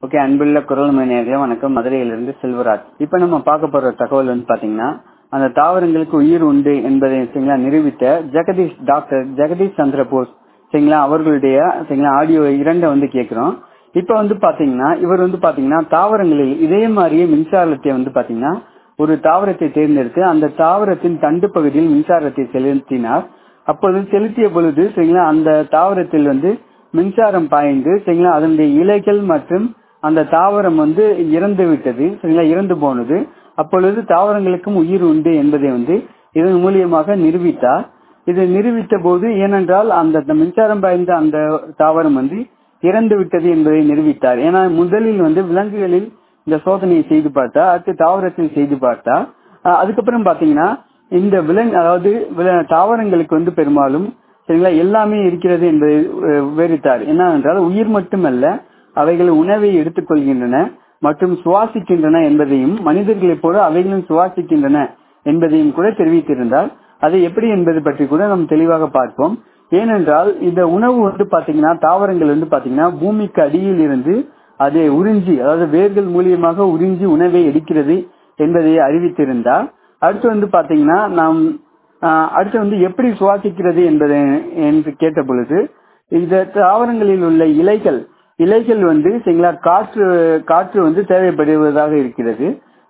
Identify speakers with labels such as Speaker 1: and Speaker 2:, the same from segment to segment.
Speaker 1: Okay, அன்புள்ள குரல் மணியாக வணக்கம். மதுரையிலிருந்து செல்வராஜ். இப்ப நம்ம பார்க்க போற தகவல் வந்து பாத்தீங்கன்னா, அந்த தாவரங்களுக்கு உயிர் உண்டு என்பதை சரிங்களா நிரூபித்த டாக்டர் ஜெகதீஷ் சந்திர போஸ் சரிங்களா அவர்களுடைய சரிங்களா ஆடியோ 2 வந்து கேட்கிறோம். இப்ப வந்து பாத்தீங்கன்னா இவர் வந்து பாத்தீங்கன்னா தாவரங்களில் இதே மாதிரியே மின்சாரத்தை வந்து பாத்தீங்கன்னா ஒரு தாவரத்தை தேர்ந்தெடுத்து அந்த தாவரத்தின் தண்டு பகுதியில் மின்சாரத்தை செலுத்தினார். அப்போது செலுத்திய பொழுது சரிங்களா அந்த தாவரத்தில் வந்து மின்சாரம் பாய்ந்து சரிங்களா அதனுடைய இலைகள் மற்றும் அந்த தாவரம் வந்து இறந்து விட்டது சரிங்களா, இறந்து போனது. அப்பொழுது தாவரங்களுக்கும் உயிர் உண்டு என்பதை வந்து இதன் மூலியமாக நிரூபித்தார். இதை நிரூபித்த போது ஏனென்றால் அந்த மின்சாரம் பாய்ந்த அந்த தாவரம் வந்து இறந்து விட்டது என்பதை நிரூபித்தார். ஏன்னா முதலில் வந்து விலங்குகளில் இந்த சோதனையை செய்து பார்த்தா, அடுத்து தாவரத்தில் செய்து பார்த்தா, அதுக்கப்புறம் பாத்தீங்கன்னா இந்த அதாவது தாவரங்களுக்கு வந்து பெரும்பாலும் சரிங்களா எல்லாமே இருக்கிறது என்பதை விவரித்தார். என்னவென்றால் உயிர் மட்டுமல்ல, அவைகள் உணவை எடுத்துக்கொள்கின்றன மற்றும் சுவாசிக்கின்றன என்பதையும், மனிதர்களைப் போல அவைகளும் சுவாசிக்கின்றன என்பதையும் கூட தெரிவித்திருந்தால், அதை எப்படி என்பது பற்றி கூட நாம் தெளிவாக பார்ப்போம். ஏனென்றால் இந்த உணவு வந்து பாத்தீங்கன்னா தாவரங்கள் வந்து பாத்தீங்கன்னா பூமிக்கு அடியில் இருந்து அதை உறிஞ்சி, அதாவது வேர்கள் மூலியமாக உறிஞ்சி உணவை எடுக்கிறது என்பதை அறிவித்திருந்தால், அடுத்து வந்து பாத்தீங்கன்னா நாம் அடுத்து வந்து எப்படி சுவாசிக்கிறது என்பதை என்று கேட்ட பொழுது, இந்த தாவரங்களில் உள்ள இலைகள் வந்து சரிங்களா காற்று வந்து தேவைப்படுவதாக இருக்கிறது.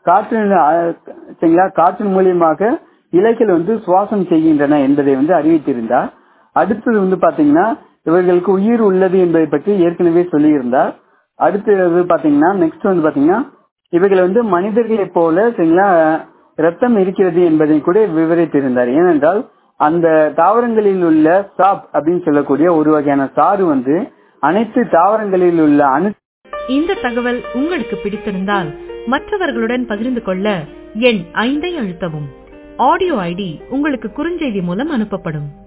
Speaker 1: காற்றின் மூலியமாக இலைகள் வந்து சுவாசம் செய்கின்றன என்பதை வந்து அறிவித்திருந்தார். அடுத்தது வந்து பாத்தீங்கன்னா இவர்களுக்கு உயிர் உள்ளது என்பதை பற்றி ஏற்கனவே சொல்லியிருந்தார். அடுத்தது பாத்தீங்கன்னா நெக்ஸ்ட் வந்து பாத்தீங்கன்னா இவைகள் வந்து மனிதர்களைப் போல சரிங்களா ரத்தம் இருக்கிறது என்பதை கூட விவரித்திருந்தார். ஏனென்றால் அந்த தாவரங்களில் உள்ள சாப் அப்படின்னு சொல்லக்கூடிய ஒரு வகையான சாறு வந்து அனைத்து தாவரங்களில் உள்ள
Speaker 2: இந்த தகவல் உங்களுக்கு பிடித்திருந்தால் மற்றவர்களுடன் பகிர்ந்து கொள்ள எண் 5 அழுத்தவும். ஆடியோ ஐடி உங்களுக்கு குறுஞ்செய்தி மூலம் அனுப்பப்படும்.